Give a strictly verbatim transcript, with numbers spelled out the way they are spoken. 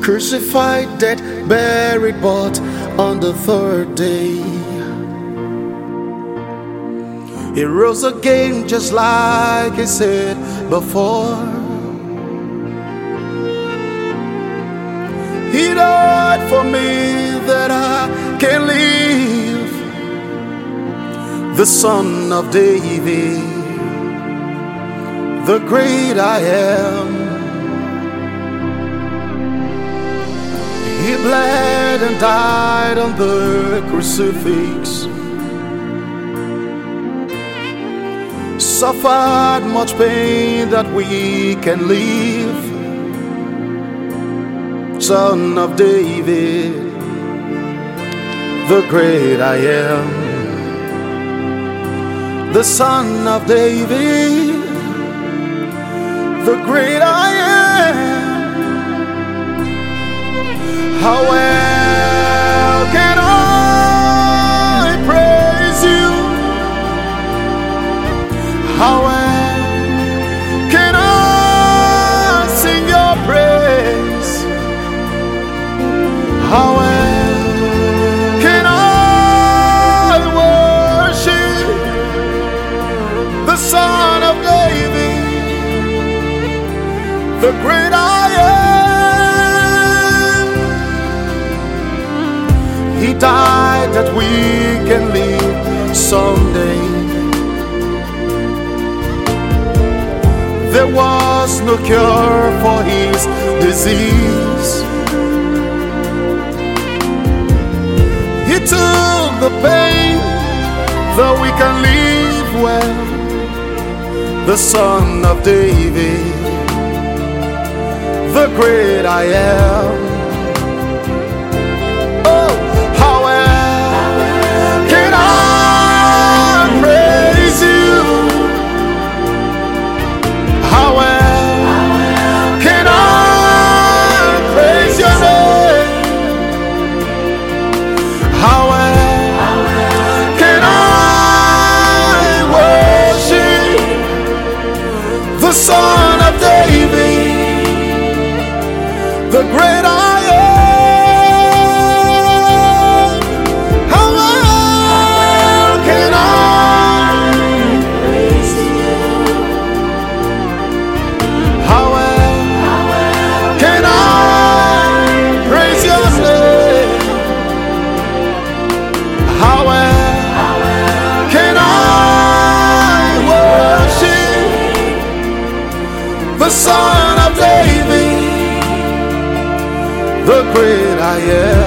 Crucified, dead, buried, but on the third day He rose again just like He said before. He died for me that I can live, the Son of David, the great I am. He bled and died on the crucifix, suffered much pain that we can live. Son of David, the great I am. The Son of David, the great I am. How well can I praise you? How well can I sing your praise? How well can I worship the Son of David, the great I am? He died that we can live someday. There was no cure for his disease. He took the pain that we can live well. The Son of David, the great I am. Son of David, the great I am. How well can I praise you? How well can I praise your name? How well can I worship the Son of David, the great I am.